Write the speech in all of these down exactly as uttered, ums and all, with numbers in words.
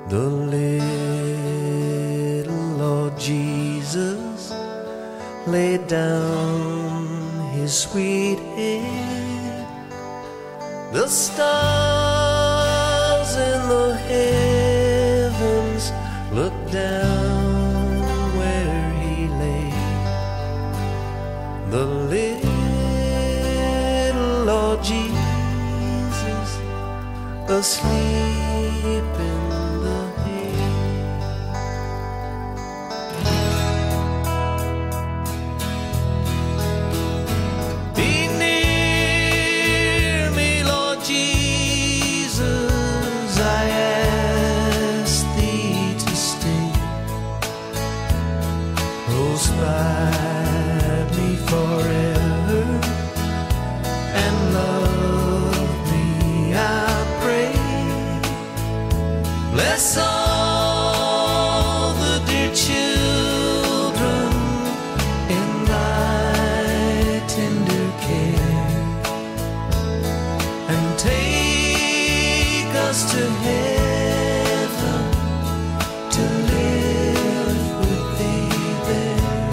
The little Lord Jesus laid down his sweet head. The stars in the heavens looked down where he lay. The little Lord Jesus asleep in the hay. Be near me, Lord Jesus, I ask thee to stay. Close by me forever and love me, I pray. Bless all the dear children in thy tender care, and take us to heaven to live with thee there.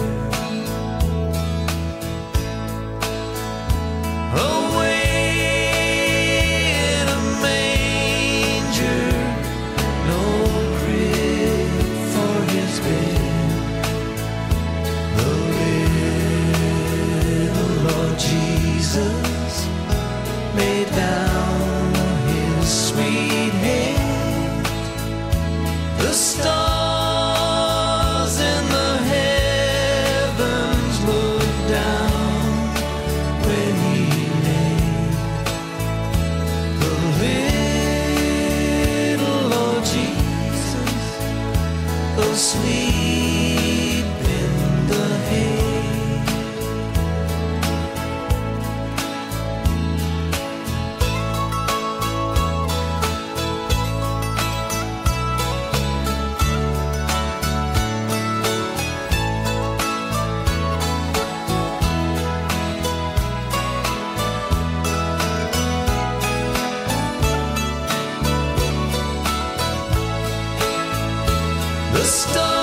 Away in a manger, no crib for his bed, the little Lord Jesus laid down his sweet head. The stars in the heavens looked down when he lay. The little Lord Jesus asleep in the hay. The stars